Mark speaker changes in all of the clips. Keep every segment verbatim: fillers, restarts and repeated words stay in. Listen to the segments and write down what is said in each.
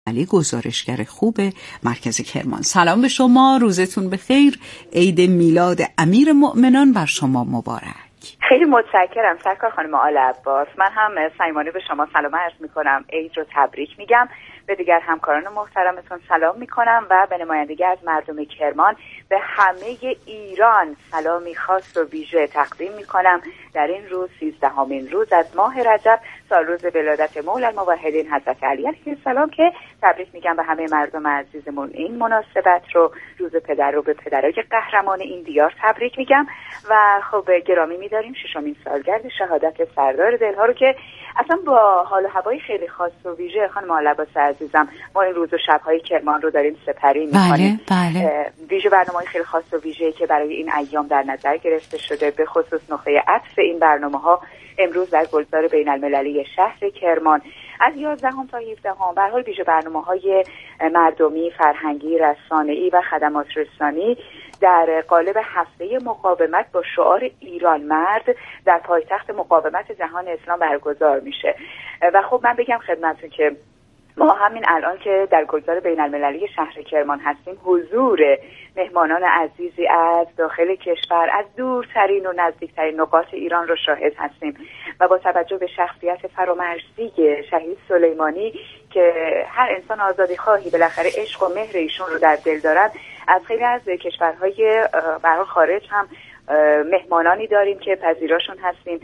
Speaker 1: علی گزارشگر خوب مرکز کرمان. سلام به شما، روزتون بخیر، عید میلاد امیر مؤمنان بر شما مبارک.
Speaker 2: خیلی متشکرم سرکار خانم آل عباس. من هم صمیمانه به شما سلام عرض میکنم، عید رو تبریک میگم، به دیگر همکاران محترمتون سلام میکنم و به نمایندگی از مردم کرمان به همه ایران سلامی خاص و ویژه تقدیم میکنم در این روز سیزدهمین روز از ماه رجب، سال روز ولادت مولا الموحدین حضرت علی علیه السلام، که تبریک میگم به همه مردم عزیزمون. این مناسبت رو روز پدر رو به پدرای قهرمان این دیار تبریک میگم و خب گرامی میداریم ششمین سالگرد شهادت سردار دلها رو که اصلا با حال و هوای خیلی خاص و ویژه خانم آل عباس عزیزم ما این روز و شب‌های کرمان رو داریم سپری می‌کنیم.
Speaker 1: بله بله.
Speaker 2: ویژه برنامه‌های خیلی خاص و ویژه‌ای که برای این ایام در نظر گرفته شده، به خصوص نقطه عطف این برنامه‌ها امروز در گلزار بین‌المللی شهر کرمان از یازدهم تا هفدهم به هر حال ویژه برنامه‌های مردمی، فرهنگی، رسانه‌ای و خدمات رسانی در قالب هفته مقاومت با شعار ایران مرد در پایتخت مقاومت جهان اسلام برگزار میشه. و خب من بگم خدمتتون که ما همین الان که در گلزار بین‌المللی شهر کرمان هستیم، حضور مهمانان عزیزی از داخل کشور، از دورترین و نزدیکترین نقاط ایران رو شاهد هستیم و با توجه به شخصیت فرامرزی شهید سلیمانی که هر انسان آزادی خواهی بالاخره عشق و مهر ایشون رو در دل دارن، از خیلی از کشورهای برای خارج هم مهمانانی داریم که پذیراشون هستیم.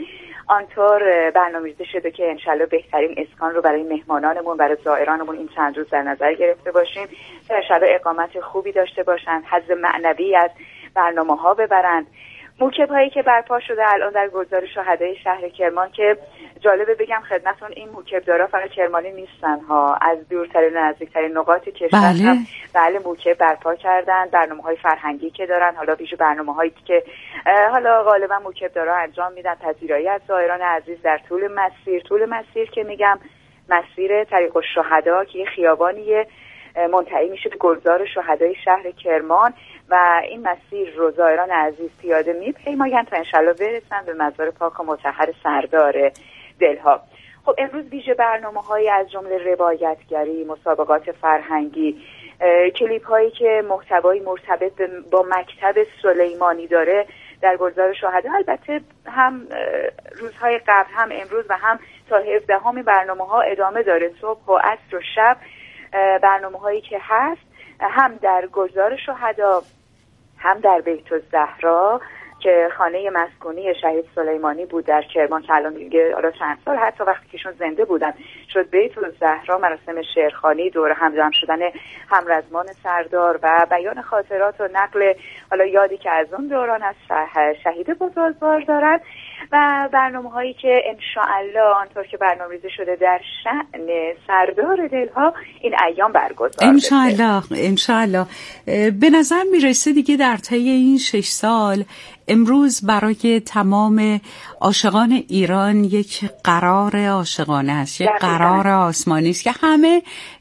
Speaker 2: آنطور برنامه‌ریزی شده که انشالله بهترین اسکان رو برای مهمانانمون، برای زائرانمون این چند روز در نظر گرفته باشیم که انشالله اقامت خوبی داشته باشند، حظ معنوی از برنامه‌ها ببرند. موکب هایی که برپا شده الان در گلزار شهدای شهر کرمان که جالبه بگم خدمتون این موکبدارا فقط کرمانی نیستن ها، از دورترین و نزدیکترین نقاط کشور
Speaker 1: بله.
Speaker 2: هم بله موکب برپا کردن. برنامه‌های فرهنگی که دارن، حالا ویژه برنامه‌هایی که حالا غالبا موکبدارا انجام میدن، پذیرایی از زائران عزیز در طول مسیر طول مسیر که میگم مسیر طریق الشهدا که یه خیابانیه منتهی میشه به گلزار شهدای شهر کرمان و این مسیر رو زائران عزیز پیاده میپیمایند تا انشالله برسن به مزار پاک و مطهر سردار دلها. خب امروز ویژه برنامه‌هایی از جمله روایتگری، مسابقات فرهنگی، کلیپ هایی که محتوای مرتبط با مکتب سلیمانی داره در گلزار شهدا، البته هم روزهای قبل هم امروز و هم تا هفدهم برنامه‌ها ادامه داره. صبح و عصر و شب برنامه‌هایی که هست هم در گلزار شهدا هم در بیت الزهرا که خانه مسکونی شهید سلیمانی بود در کرمان که الان دیگه حالا چند سال حتی وقتی که ایشون زنده بودن شد بیت الزهرا، مراسم شعرخوانی، دور هم جمع شدن همرزمان سردار و بیان خاطرات و نقل حالا یادی که از اون دوران از شهید بزرگوار دارن و برنامه هایی که انشاءالله آنطور که برنامه‌ریزی شده در شأن سردار دلها این ایام برگزار بشه.
Speaker 1: انشاءالله انشاءالله. به نظر میرسه دیگه در طی این شش سال امروز برای تمام عاشقان ایران یک قرار عاشقانه است، یک قرار آسمانی است که همه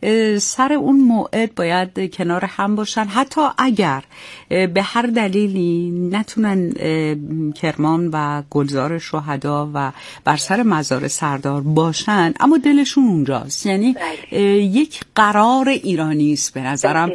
Speaker 1: سر اون موعد باید کنار هم باشن، حتی اگر به هر دلیلی نتونن کرمان و گلزار شهدا و بر سر مزار سردار باشن اما دلشون اونجاست. یعنی یک قرار ایرانی است به نظرم.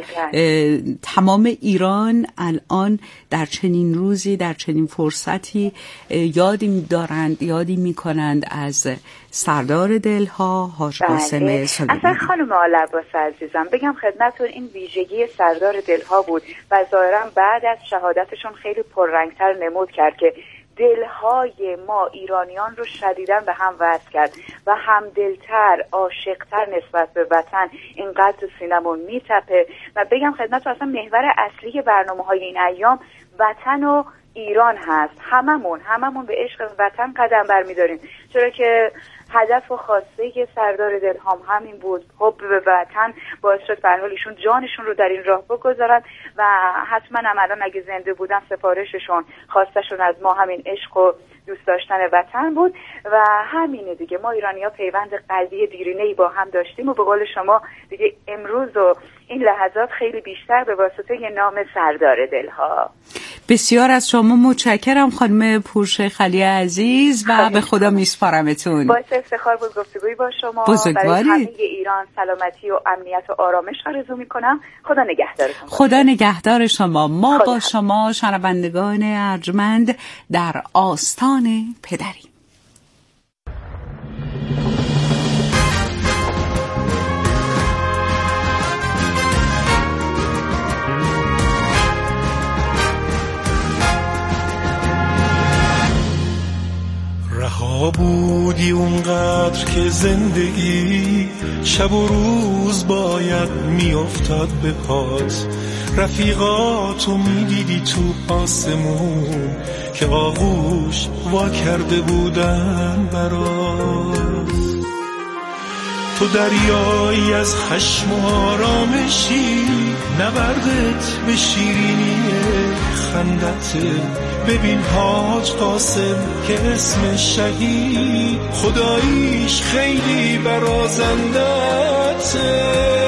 Speaker 1: تمام ایران الان در چنین روزی، در چنین فرصتی یادی دارند، یادی میکنند از سردار دلها حاج قاسم سلیمانی.
Speaker 2: اصلا خانم آل عباس عزیزم بگم خدمتتون این ویژگی سردار دلها بود و ظاهرا بعد از شهادتشون خیلی پررنگتر نمود کرد که دلهای ما ایرانیان رو شدیداً به هم وصل کرد و همدلتر، عاشقتر نسبت به وطن اینقدر تو سینمون میتپه. و بگم خدمتتون اصلا محور اصلی برنامه‌های این ایام وطن و ایران هست. هممون هممون به عشق وطن قدم برمی‌داریم، چرا که هدف و خواسته سردار دلهام همین بود، حب به وطن باعث شد به هر حال ایشون جانشون رو در این راه بگذارن و حتما هم الان اگه زنده بودن سفارششون، خواستشون از ما همین عشق و دوست داشتن وطن بود و همینه دیگه. ما ایرانی‌ها پیوند قلبی دیرینه‌ای با هم داشتیم و به قول شما دیگه امروز و این لحظات خیلی بیشتر به واسطه نام سردار دلها.
Speaker 1: بسیار از شما متشکرم خانم پورشیخعلی عزیز و به خدا میسپارمتون.
Speaker 2: باعث افتخار بود گفتگویی با شما.
Speaker 1: بزرگواری.
Speaker 2: برای همه ایران سلامتی و امنیت و آرامش آرزو میکنم. خدا نگهدارتون.
Speaker 1: خدا نگهدار شما. ما
Speaker 2: خدا.
Speaker 1: با شما شنوندگان ارجمند در آستان پدری.
Speaker 3: رها بودی اونقدر که زندگی شب و روز باید میافتاد به پات، رفیقاتو میدیدی تو آسمون که آغوش وا کرده بودن برات. تو دریایی از خشم و آرامشی، نبردت به شیرینی خندته. ببین حاج قاسم که اسم شهید خداییش خیلی برازندته.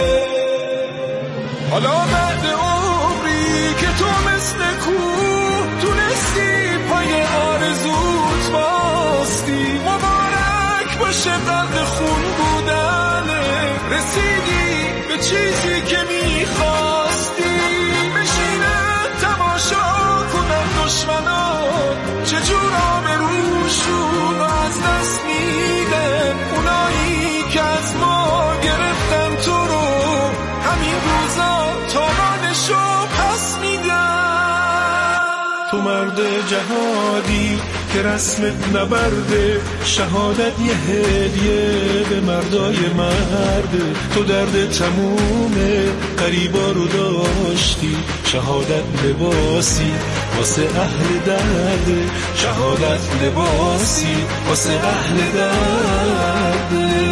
Speaker 3: حالا بعد عمری که تو مثل کوه تونستی پای آرزوت باستی، مبارک باشه قلب خون بودنه، رسیدی به چیزی که میخواستی. بشینه تماشا کنن دشمنان چجور آبروشون از دست میدن، اونایی که از ما گرفتن تو رو همین روزا تاوانشو پس میدن. تو مرد جهادی که رسمت نبرده، شهادت یه هدیه به مردای مرده. تو درد تمومه قریبا رو داشتی، شهادت لباسی واسه اهل درده، شهادت لباسی واسه اهل درده.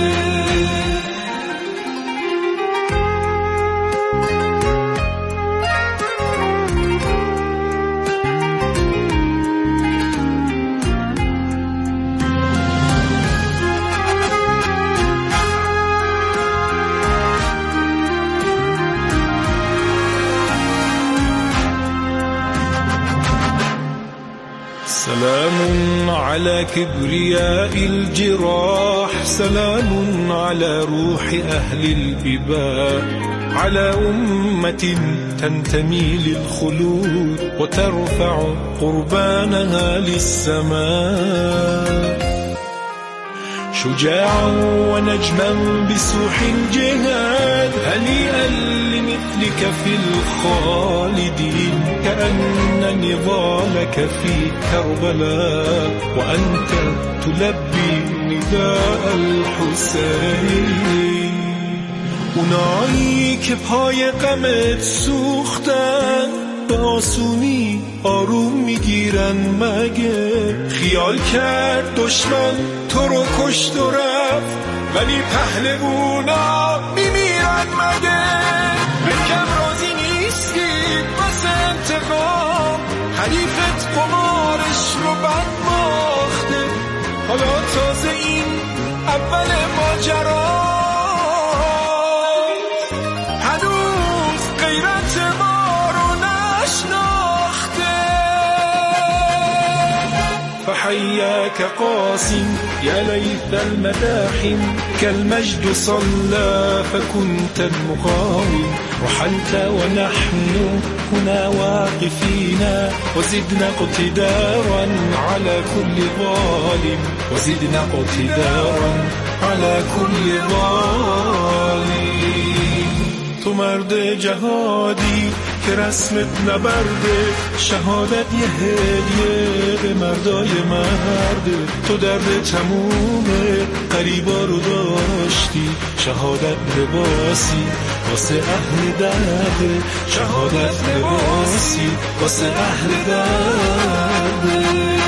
Speaker 3: سلام على كبرياء الجراح، سلام على روح أهل الإباء، على أمة تنتمي للخلود وترفع قربانها للسماء. شجاعا ونجما بسوح الجهاد، هنيئا لمثلك في الخالدين، كأن نضالك في كربلاء وأنت تلبي نداء الحسين. اونایی که پای غمت سوختن به آسونی آروم میگیرن مگه؟ خیال کرد دشمن تو رو کشت و رفت، ولی پهلوونا میمیرن مگه؟ بکم راضی نیستی بس انتقام، حریفت قمارش رو بد باخته، حالا تازه این اول ماجرا، هنوز غیرت ما رو نشناخته. فحياك قاسم يا ليث المداحم، كالمجد صلى فكنت المقاوم، رحلت ونحن هنا واقفين، وزدنا اقتدارا على كل ظالم، وزدنا اقتدارا على كل ظالم. تو مرد جهادی که رسمت نبرده، شهادت یه هدیه به مردای مرده. تو درد تمومه قریبا رو داشتی، شهادت لباسی واسه اهل درده، شهادت لباسی واسه اهل درده.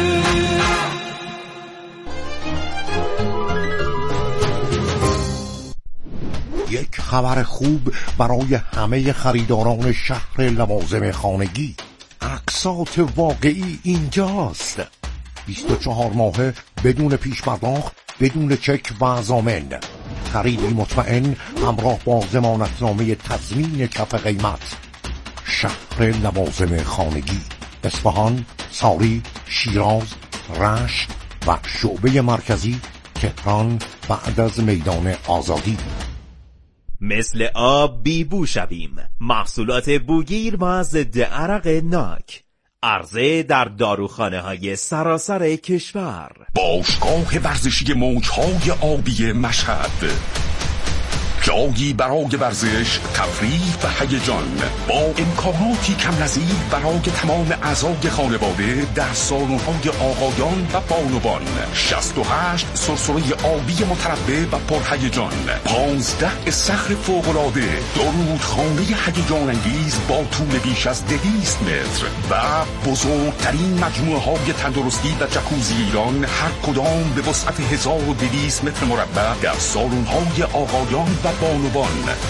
Speaker 4: یک خبر خوب برای همه خریداران شهر لوازم خانگی. اقساط واقعی اینجاست. بیست و چهار ماهه بدون پیش پرداخت، بدون چک و ضامن. خریدی مطمئن همراه با ضمانتنامه تضمین کف قیمت. شهر لوازم خانگی، اصفهان، ساری، شیراز، رشت و شعبه مرکزی تهران بعد از میدان آزادی.
Speaker 5: مثل آب بیبو شویم. محصولات بوگیر و ضد عرق ناک. عرضه در داروخانه های سراسر کشور.
Speaker 6: باشگاه ورزشی موجهای آبی مشهد، جایی برای ورزش، تفریح و هیجان، با امکاناتی کم نظیر برای تمام اعضای خانواده در سالن‌های آقایان و بانوان. شصت و هشت سرسره آبی متربع و پرهیجان، پانزده استخر فوق‌العاده، دو رودخانه هیجان انگیز با طول بیش از دویست متر و بزرگترین مجموعه‌های تندرستی و جکوزی ایران، هر کدام به وسعت هزار و دویست متر مربع در سالن‌های آقایان و بانوان.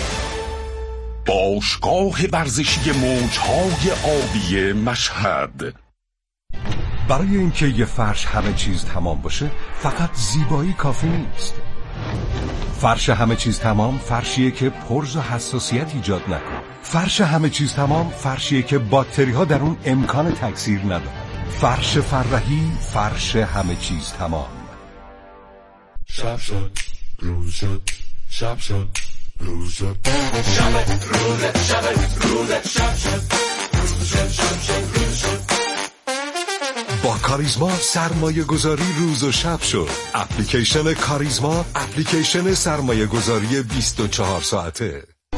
Speaker 6: باشگاه ورزشی موجهای آبی مشهد.
Speaker 7: برای اینکه یه فرش همه چیز تمام باشه فقط زیبایی کافی نیست. فرش همه چیز تمام فرشیه که پرز و حساسیت ایجاد نکنه. فرش همه چیز تمام فرشیه که باکتری ها در اون امکان تکثیر ندارن. فرش فرحی، فرش همه چیز تمام.
Speaker 3: شب شد، روز شد، شب شد، روز شد، شب روز شب روز شب شد، روز شد، شب شد، روز شد.
Speaker 7: با کاریزما سرمایه گذاری روز و شب شد. اپلیکیشن کاریزما، اپلیکیشن سرمایه گذاری بیست و چهار ساعته.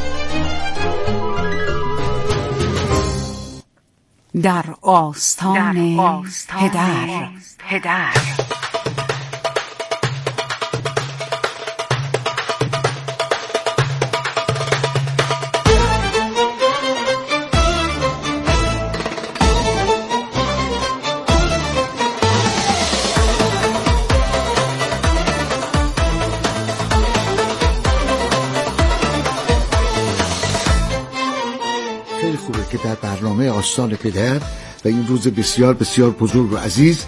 Speaker 1: در آستان پدر پدر
Speaker 8: که در برنامه آستان پدر و این روز بسیار بسیار بزرگ و عزیز،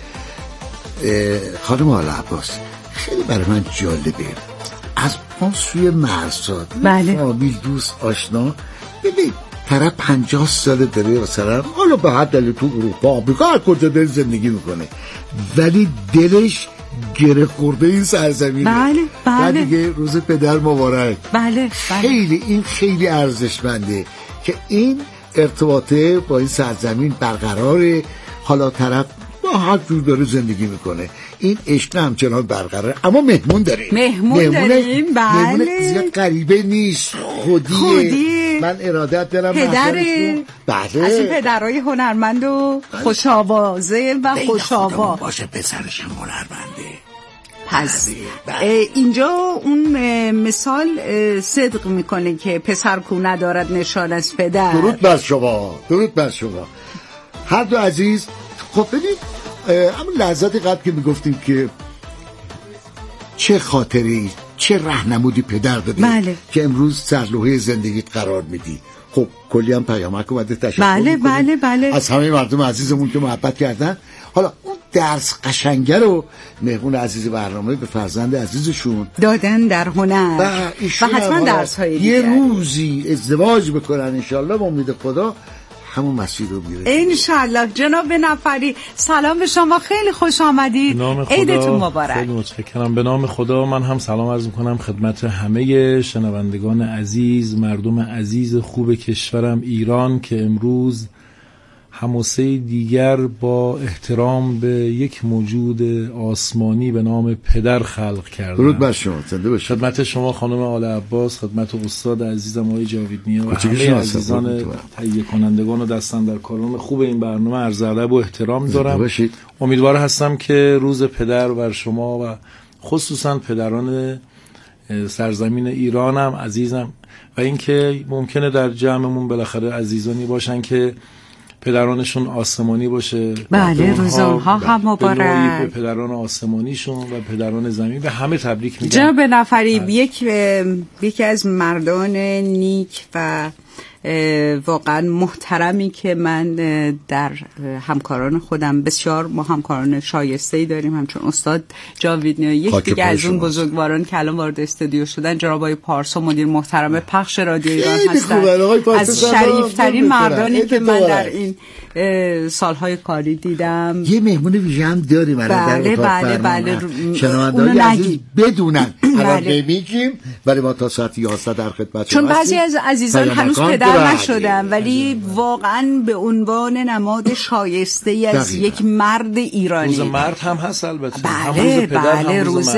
Speaker 8: خانم آل عباس، خیلی برای من جالبه از اون سوی مرزاد،
Speaker 1: بله،
Speaker 8: فامیل، دوست، آشنا، ببین طرف پنجاه ساله داره مثلا حالا به حد دلیل تو اروپا آمریکا هر کجا داره زندگی میکنه، ولی دلش گره خورده این سرزمینه.
Speaker 1: بله بله.
Speaker 8: دیگه روز پدر مبارک.
Speaker 1: بله بله.
Speaker 8: خیلی این خیلی ارزشمنده که این ارتباطه با این سرزمین برقراره. حالا طرف با هر جور داره زندگی میکنه، این عشق همچنان برقراره، اما مهمون داریم.
Speaker 1: مهمون داریم، بله.
Speaker 8: مهمون زیاد غریبه نیست، خودیه.
Speaker 1: خودیه.
Speaker 8: من ارادت دارم
Speaker 1: پدره.
Speaker 8: بله.
Speaker 1: از این پدرهای هنرمند و خوش‌آوازه و خوش‌آوا
Speaker 8: باشه، پسرش هم هنرمنده.
Speaker 1: پس اینجا اون مثال صدق میکنه که پسر کو ندارد نشان از پدر.
Speaker 8: درود بر شما، درود بر شما هر دو عزیز. خب ببین، همون لحظات قبل که میگفتیم که چه خاطری، چه راهنمودی پدر دادی،
Speaker 1: بله،
Speaker 8: که امروز سرلوحه زندگیت قرار میدی. خب کلی هم پیامک اومده، تشکر
Speaker 1: بله بله بله
Speaker 8: از همه مردم عزیزمون که محبت کردن. حالا اون درس قشنگه رو مهمون عزیز برنامه به فرزند عزیزشون
Speaker 1: دادن در هنر
Speaker 8: و,
Speaker 1: و حتما درس های
Speaker 8: یه روزی ازدواج بکنن انشالله، با امید خدا همون مسیر رو میره
Speaker 1: انشالله. جناب نفری، سلام به شما، خیلی خوش آمدید، عیدتون مبارک.
Speaker 9: خیلی متشکرم. به نام خدا من هم سلام عرض میکنم خدمت همه شنوندگان عزیز، مردم عزیز خوب کشورم ایران که امروز حماسه دیگر با احترام به یک موجود آسمانی به نام پدر خلق کردن.
Speaker 8: درود بر شما، زنده باشید.
Speaker 9: خدمت شما خانم آل عباس، خدمت استاد عزیزم آقای جاوید نیا و همه عزیزان تهیه کنندگان و دستاندرکاران خوب این برنامه عرض ادب و احترام دارم. امیدوار هستم که روز پدر بر شما و خصوصا پدران سرزمین ایرانم عزیزم و اینکه ممکنه در جمعمون بالاخره عزیزانی باشن که پدرانشون آسمانی باشه.
Speaker 1: بله، روز اونها هم مبارک.
Speaker 9: به پدران آسمانیشون و پدران زمین به همه تبریک میگم.
Speaker 1: جناب نفری، یک یکی از مردان نیک و واقعا محترمی که من در همکاران خودم بسیار ما همکاران شایسته‌ای داریم، همچون استاد جاوید نیا، یک دیگه از اون بزرگواران که الان وارد استودیو شدن جناب آقای پارسا، مدیر محترم پخش رادیو ایران هستن، از شریفترین مردانی که من در این سالهای کاری دیدم.
Speaker 8: یه مهمون ویژه هم داریم.
Speaker 1: بله بله بله
Speaker 8: شنونده‌های عزیز بدونن الان نمیگیم، ولی ما تا ساعت یازده در خدمت
Speaker 1: چون بعضی از عزیزان هنوز پدر نشدن ولی واقعا به عنوان نماد شایسته ای از یک مرد ایرانی.
Speaker 9: روز مرد هم هست البته.
Speaker 1: بله بله روز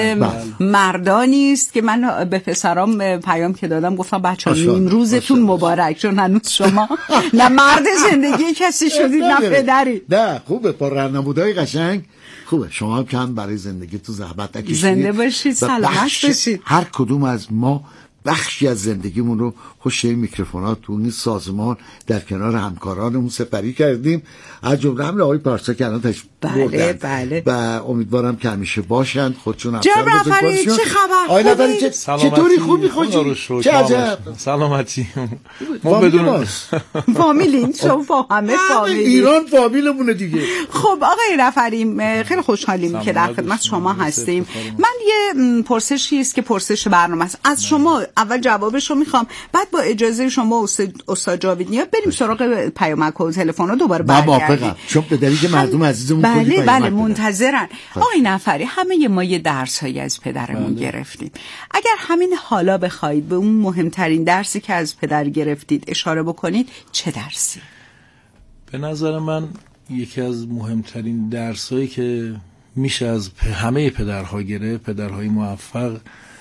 Speaker 1: مردانی است که من به پسرام پیام که دادم گفتم بچه‌ها نیم روزتون مبارک، چون هنوز شما نه مرد زندگی کسی شدید نه پدری.
Speaker 8: نه خوبه، با راهنمودهای قشنگ خوبه. شما هم کم برای زندگی تو زحمت نکشید.
Speaker 1: زنده باشید، سلامت باشید.
Speaker 8: هر کدوم از ما بخشی از زندگیمون رو پشت این میکروفونات تو این سازمان در کنار همکارانمون سپری کردیم، از جمله هم آقای پارسا که الان تشریف
Speaker 1: بله بله
Speaker 8: و امیدوارم که همیشه باشند. خودشون
Speaker 1: افسر بزرگوارشون. چه خبر؟
Speaker 8: آقای نفری چطوری؟ خوبی خوشی؟ چه عجب.
Speaker 9: سلامتی.
Speaker 8: ما بدون
Speaker 1: فامیلین شما با همه فامیل.
Speaker 8: ایران فامیلمونه دیگه.
Speaker 1: خب آقای نفری خیلی خوشحالیم که در خدمت شما هستیم. من یه پرسشی است که پرسش برنامه است. از شما اول جوابشو میخوام، بعد با اجازه شما استاد جاوید نیا بریم سراغ پیامک و تلفن دوباره برگردیم.
Speaker 8: چون به دلیل مردم عزیزمون
Speaker 1: بله بله منتظرن. آقای نفری همه ما یه درسایی از پدرمون بله. گرفتیم. اگر همین حالا بخواید به اون مهمترین درسی که از پدر گرفتید اشاره بکنید، چه درسی؟
Speaker 9: به نظر من یکی از مهمترین درسایی که میشه از همه پدرها گرفت، پدرهای موفق،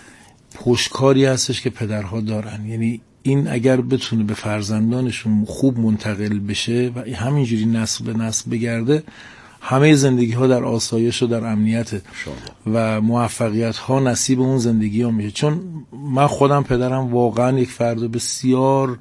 Speaker 9: پشتکاری هستش که پدرها دارن. یعنی این اگر بتونه به فرزندانشون خوب منتقل بشه و همینجوری نسل به نسل بگرده، همه زندگی ها در آسایش و در امنیت و موفقیت ها نصیب اون زندگی ها میشه. چون من خودم پدرم واقعا یک فرد بسیار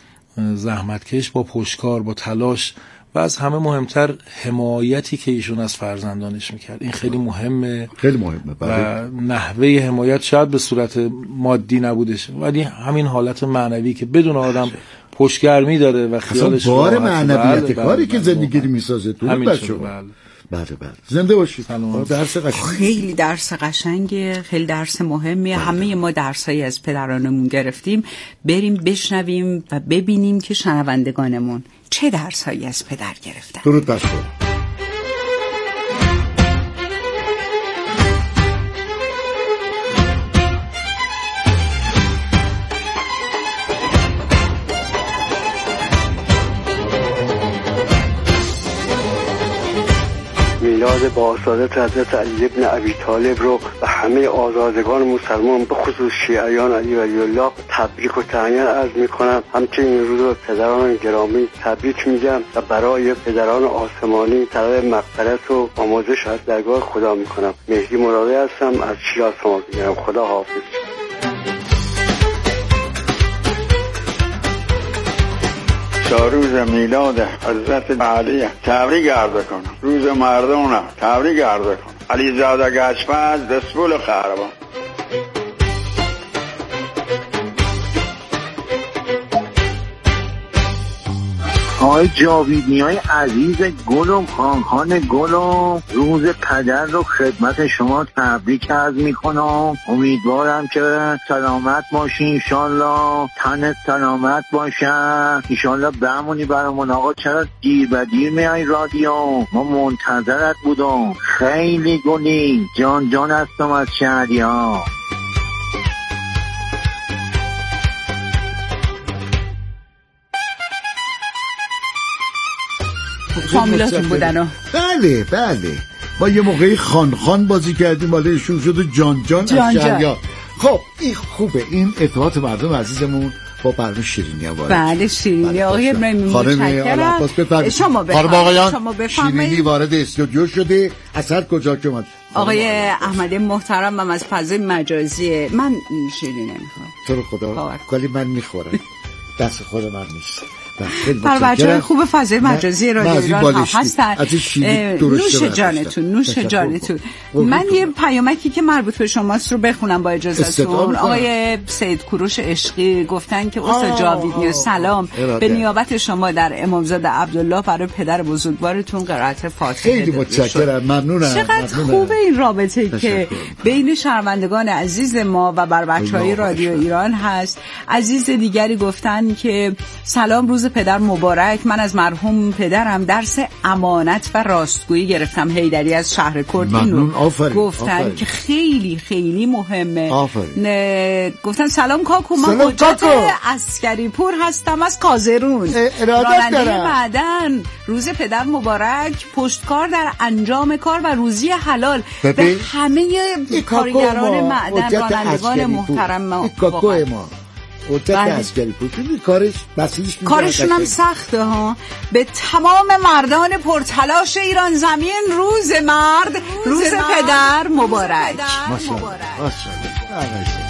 Speaker 9: زحمتکش، با پشتکار، با تلاش و از همه مهمتر حمایتی که ایشون از فرزندانش میکرد. این خیلی مهمه،
Speaker 8: خیلی مهمه بله.
Speaker 9: و نحوه حمایت شاید به صورت مادی نبودش، ولی همین حالت معنوی که بدون آدم پشتگرمی داره و خیالش
Speaker 8: بار معنویت کاری که زندگی رو میسازه تو بچه‌ها. بله بله بله زنده باشید. درس قشنگ،
Speaker 1: خیلی درس قشنگه، خیلی درس مهمیه. بله. همه ما درسایی از پدرانمون گرفتیم. بریم بشنویم و ببینیم که شنوندگانمون چه درسایی از پدر گرفتن.
Speaker 8: درود بر شما.
Speaker 10: میلاد با سعادت حضرت علی ابن ابی طالب رو و همه آزادگان مسلمان به خصوص شیعیان علی ولی الله تبریک و تهنیت عرض میکنم. همچنین این روز رو پدران گرامی تبریک میگم و برای پدران آسمانی طلب مغفرت و آمرزش از درگاه خدا میکنم. مهدی مرادی هستم از شیراز شما میگم. خدا حافظ.
Speaker 11: روز میلاد حضرت علی تبریک عرض کنم. روز مردم تبریک عرض کنم. علی زاده گشپز دسپول خربان.
Speaker 12: آقای جاویدنیای عزیز گلم، خانخان گلم، روز پدر رو خدمت شما تبریک عرض میکنم. امیدوارم که سلامت باشی انشالله، تنت سلامت باشه انشالله. بمونی برامون. آقا چرا دیر به دیر میای رادیو؟ ما منتظرت بودم. خیلی گلی جان جان هستم از شهریار.
Speaker 1: فامیلاتون بودن.
Speaker 8: بله بله ما یه موقعی خان خان بازی کردیم، حالا ایشون شده جان جان, جان, جان. خب این خوبه، این ارتباط مردم عزیزمون با برنامه شیرینی وارد.
Speaker 1: بله شیرینی آقای ابراهیمی متشکرم.
Speaker 8: شما بفرمایید. شما بفرمایید. شیرینی وارد استودیو شده. اثر کجا که اومد؟
Speaker 1: آقای احمدی محترم هم از فضای مجازی. من شیرینی نمیخوام.
Speaker 8: تو رو خدا کلی من میخورم. دست خود من نیست.
Speaker 1: برای بچه های خوب فضای مجازی رادیو ایران هم هستن. نوش جانتون نوش جانتون. من یه پیامکی که مربوط به شماست رو بخونم با اجازهتون. آقای سید کوروش عشقی گفتن که استاد جاویدنیا سلام، به نیابت شما در امامزاده عبدالله برای پدر بزرگوارتون قرائت فاتحه.
Speaker 8: خیلی متشکرم، ممنونم.
Speaker 1: چقدر خوبه این رابطه که بین شنوندگان عزیز ما و بر بچهای رادیو ایران هست. عزیز دیگری گفتن که سلام، روز روز پدر مبارک. من از مرحوم پدرم درس امانت و راستگویی گرفتم. حیدری از شهر کرد اینو گفتن آفرین. که خیلی خیلی مهمه. آفرین. گفتن سلام کاکو، من حجت عسکری پور هستم از کازرون، راننده معدن. روز پدر مبارک، پشتکار در انجام کار و روزی حلال به همه کارگران معدن، رانندگان محترم
Speaker 8: کاکو ما. حجت عسکری پور کارش بسیجش
Speaker 1: کارشون هم سخته ها. به تمام مردان پرتلاش ایران زمین روز مرد، روز, روز مرد. پدر مبارک.
Speaker 8: ماشاءالله.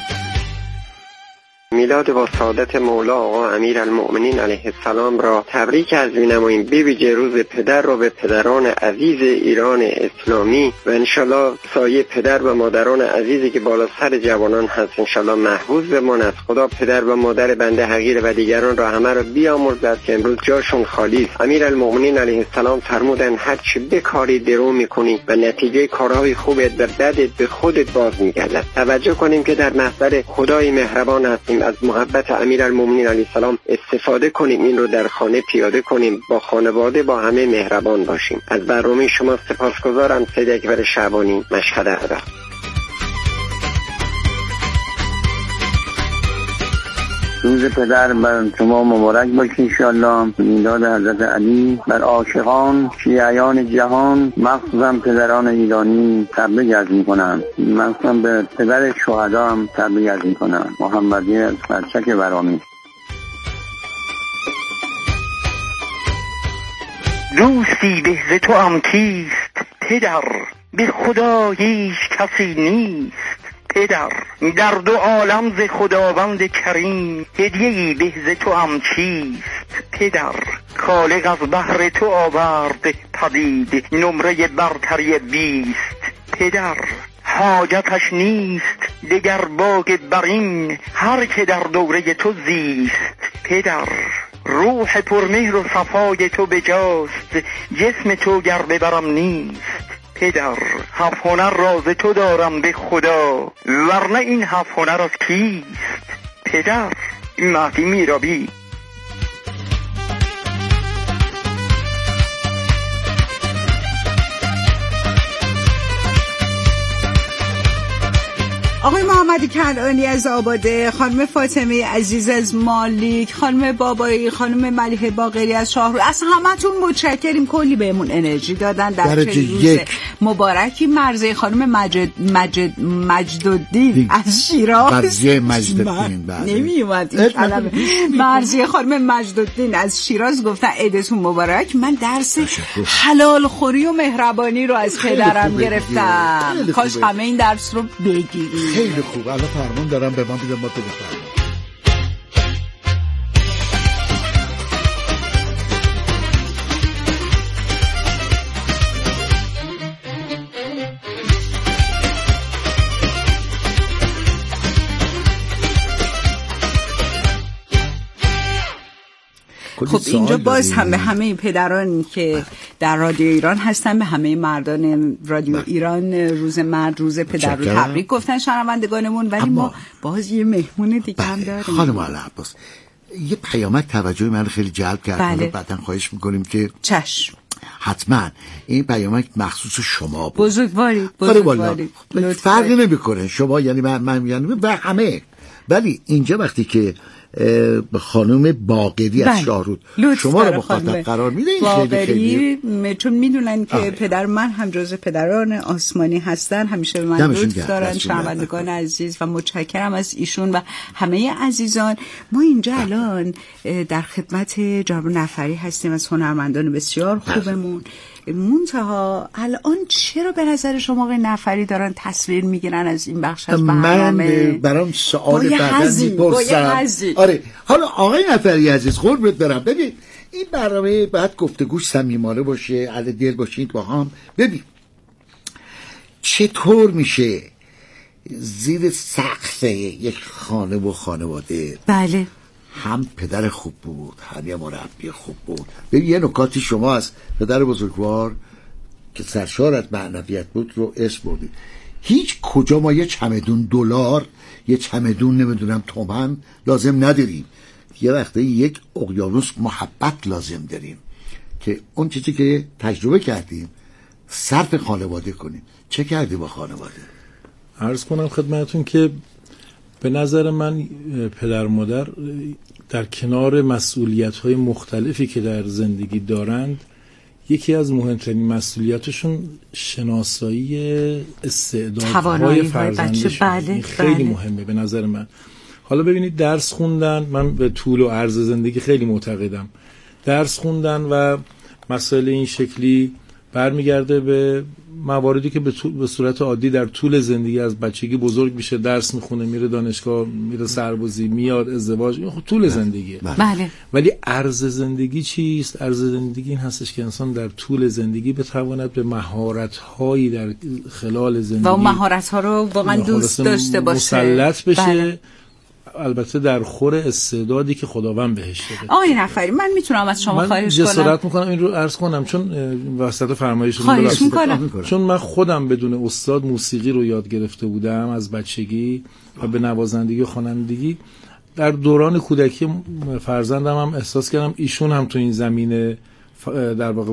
Speaker 13: میلاد با سعادت مولا آقا امیر المؤمنین علیه السلام را تبریک از می‌نماییم، به ویژه روز پدر را به پدران عزیز ایران اسلامی و انشالله سایه پدر و مادران عزیزی که بالا سر جوانان هست انشالله محفوظ بمان. از خدا پدر و مادر بنده حقیر و دیگران را همه را بیامرزد که امروز جاشون خالی است. امیر المؤمنین علیه السلام فرمودند هر چی بکاری درو میکنی و نتیجه کارهای خوبت و بدت به خودت باز میگردد. توجه کنیم که در محضر خدای مهربان هستیم، از محبت امیرالمومنین علیه السلام استفاده کنیم، این رو در خانه پیاده کنیم، با خانواده با همه مهربان باشیم. از برنامه شما سپاسگزارم. سید اکبر شعبانی، مشهد اردبیل.
Speaker 12: روز پدر بر شما مبارک باشه انشالله. میلاد حضرت علی بر عاشقان شیعیان جهان، مخصوصا پدران ایرانی تبریک عرض میکنم. مخصوصا به پدر شهدا هم تبریک عرض میکنم. محمدی از فرچک برامی.
Speaker 14: دوستی به ز تو ام کیست پدر، به خدا هیچ کسی نیست پدر. در دو عالم ز خداوند کریم، هدیه‌ای به ز تو هم چیست پدر. خالق از بحر تو آورد پدید، نمره برتری بیست پدر. حاجتش نیست دگر باغ برین، هر که در دوره تو زیست پدر. روح پرمهر و صفای تو بجاست، جسم تو گر ببرم نیست پدر. هفت هنر راز تو دارم به خدا، ورنه این هفت هنر از کیست پدر. مهدی میرابی.
Speaker 1: آقای محمد کنعانی از آباده، خانم فاطمه عزیز از مالیک، خانم بابایی، خانم ملیحه باقری از شاهرو، از همتون متشکریم. کلی بهمون انرژی دادن در چه روز مبارکی. مرزی خانم مجد مجد مجدالدین از شیراز،
Speaker 8: مرزی مجدالدین
Speaker 1: نمیومد این کلمه. مرزی خانم مجدالدین از شیراز گفتن عیدتون مبارک. من درس حلال خوری و مهربانی رو از پدرم گرفتم. کاش همه این درس رو بگیریم.
Speaker 8: خیلی خوب. الان فرمان دارم به من بیدم ما تو بفرمان.
Speaker 1: خب اینجا باز هم به همه پدرانی که در رادیو ایران هستن، به همه مردان رادیو ایران روز مرد، روز پدر رو تبریک گفتن شنوندگانمون. ولی ما باز یه مهمون دیگه هم داریم.
Speaker 8: خانم عباس، یه پیامک توجه من خیلی جلب کرد. بله. بعداً خواهش میکنیم که
Speaker 1: چشم
Speaker 8: حتما این پیامک مخصوص شما بود.
Speaker 1: بزرگواری بزرگواری
Speaker 8: فرقی نمیکنه شما یعنی من, من یعنی و همه. ولی اینجا وقتی که خانم باقری از شاهرود شما رو مخاطب قرار میده، این
Speaker 1: باقری خیلی خیلی چون میدونن که آه. پدر من هم جزو پدران آسمانی هستن، همیشه به من لطف دارن. شنوندگان عزیز و متشکرم از ایشون و همه عزیزان. ما اینجا الان در خدمت جناب نفری هستیم از هنرمندان بسیار خوبمون. منتها الان چرا به نظر شما آقای نفری دارن تصویر میگیرن از این بخش از برنامه؟
Speaker 8: من برام سوال بعداً میپرسم. آره حالا آقای نفری عزیز قربونت برم، ببین این برنامه باید گفتگوش صمیمانه باشه، اهل دل باشید با هم. ببین چطور میشه زیر سقف یک خانه و خانواده
Speaker 1: بله
Speaker 8: هم پدر خوب بود هم یه مربی خوب بود. ببین یه نکاتی شما از پدر بزرگوار که سرشار از معنویت بود رو اسم بردید. هیچ کجا ما یه چمدون دلار، یه چمدون نمیدونم تومن لازم نداریم یه وقته یک اقیانوس محبت لازم داریم که اون چیزی که تجربه کردیم صرف خانواده کنیم. چه کردی با خانواده؟
Speaker 9: عرض کنم خدمتون که به نظر من پدر مادر در کنار مسئولیت‌های مختلفی که در زندگی دارند، یکی از مهمترین مسئولیتشون شناسایی استعدادهای فرزندشون.
Speaker 1: بله،
Speaker 9: این خیلی
Speaker 1: بله.
Speaker 9: مهمه به نظر من. حالا ببینید درس خوندن، من به طول و عرض زندگی خیلی معتقدم، درس خوندن و مسائل این شکلی برمیگرده به مواردی که به, به صورت عادی در طول زندگی از بچگی بزرگ میشه، درس میخونه، میره دانشگاه، میره سربازی، میاد ازدواج، این خب طول زندگیه.
Speaker 1: بله.
Speaker 9: ولی عرض زندگی چیست؟ عرض زندگی این هستش که انسان در طول زندگی بتواند به مهارت‌هایی در خلال زندگی
Speaker 1: و اون مهارت‌ها رو واقعا دوست داشته باشه،
Speaker 9: مسلط بشه.
Speaker 1: بله.
Speaker 9: البته در خور استعدادی که خداوند بهش داده.
Speaker 1: آقای نفری، من میتونم از شما خواهش کنم؟
Speaker 9: من جسارت میکنم این رو عرض کنم، چون وسط فرمایشتون
Speaker 1: خواهش میکنم.
Speaker 9: چون من خودم بدون استاد موسیقی رو یاد گرفته بودم از بچگی و به نوازندگی و خوانندگی. در دوران کودکی فرزندم هم احساس کردم ایشون هم تو این زمینه در واقع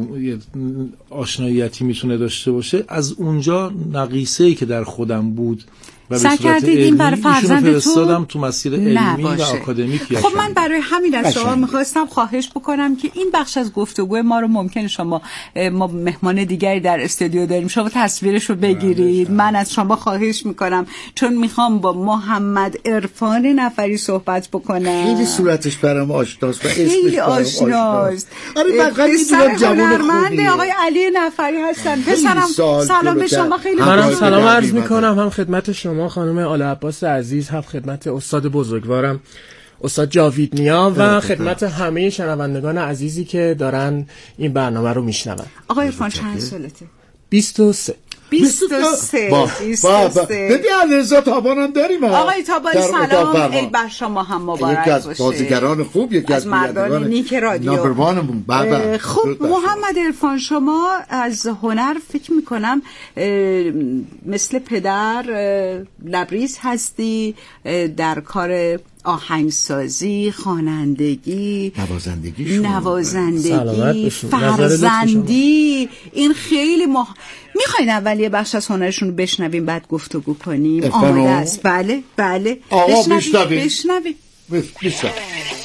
Speaker 9: آشناییتی میتونه داشته باشه. از اونجا نقیصه‌ای که در خودم بود و به صورت علمی برای فرزندتون تو مسیر علمی و آکادمیکی.
Speaker 1: خب من برای همین از شما میخواستم خواهش بکنم که این بخش از گفتگوی ما رو ممکنه شما ما مهمان دیگری در استودیو داریم، شما تصویرش رو بگیرید. من از شما خواهش میکنم، چون میخوام با محمد عرفان نفری صحبت بکنم.
Speaker 8: خیلی صورتش برام آشناست و اسمش
Speaker 1: خیلی آشناست.
Speaker 8: آره فقط میدونم جوان خوبیه.
Speaker 1: آقای علی نفری هستن. پسرم سلام به شما. خیلی
Speaker 15: منم سلام عرض میکنم، هم خدمت شما خانم آل عباس عزیز، هم خدمت استاد بزرگوارم استاد جاوید نیا و خدمت همه شنوندگان عزیزی که دارن این برنامه رو میشنون.
Speaker 1: آقای عرفان چند سالته؟
Speaker 15: بیست و سه.
Speaker 1: بیست و سه.
Speaker 8: بیست و سه. ببین علیرضا تابانم داریم.
Speaker 1: آقای تابانی سلام، عید بر شما هم مبارک باشه.
Speaker 8: یکی از بازیگران خوب، یکی از
Speaker 1: مردان نیک رادیو. خب محمد عرفان، شما از هنر فکر میکنم مثل پدر لبریز هستی در کار آهنگسازی، خوانندگی،
Speaker 8: نوازندگی،
Speaker 1: نوازندگی، فرزندی. این خیلی مح... میخواین اول یه بخش از هنرشون رو بشنویم بعد گفتگو کنیم؟ آماده است؟ بله بله.
Speaker 8: آقا بشنویم
Speaker 1: بشنویم
Speaker 8: بشنویم.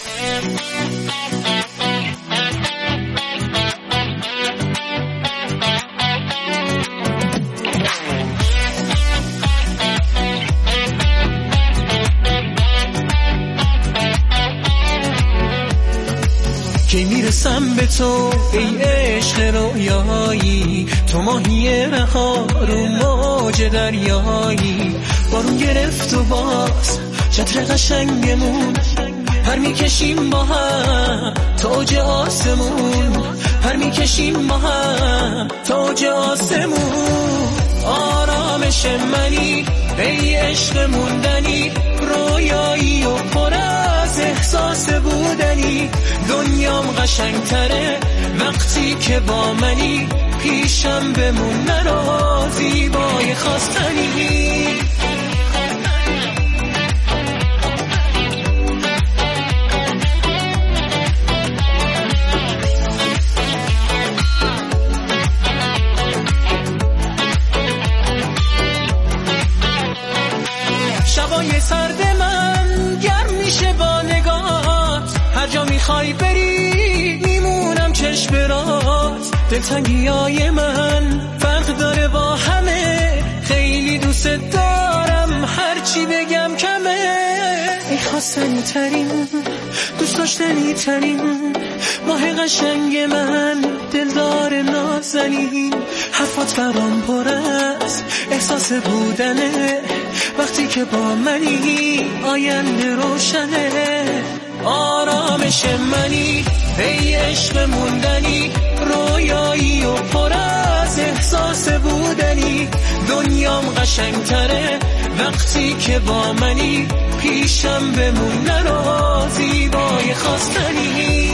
Speaker 16: کی میرسم به تو ای عشق رویایی، تو ماهی رها رو موج دریایی. بارون گرفت و باز چتر قشنگمون، پر میکشیم با هم تاج آسمون، پر میکشیم با هم تاج آسمون. آرامش منی ای عشق موندنی، رویایی و پر از احساس بودنی. دنیام قشنگتره وقتی که با منی، پیشم بمون نرو زیبای خواستنی. شبای سرد من گرم میشه با نگات، هر جا میخوای بری میمونم چشم برات. دلتنگی های من فرق داره با همه، خیلی دوست دارم هرچی بگم کمه. ای خواستنی ترین دوست داشتنی ترین ماه قشنگ من، دلدار نازنین. حرفات برام پر از احساس بودنه، وقتی که با منی آینده روشنه. آرامش منی ای عشق موندنی، رویایی و پر از احساس بودنی. دنیام قشنگتره وقتی که با منی، پیشم بمون نرو زیبای خواستنی.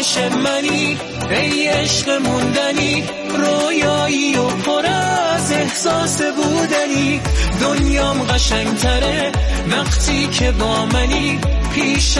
Speaker 16: عاشق منی، ای عشق موندنی، رویایی و پر از احساس بودنی. دنیام قشنگتره وقتی که با منی، پیش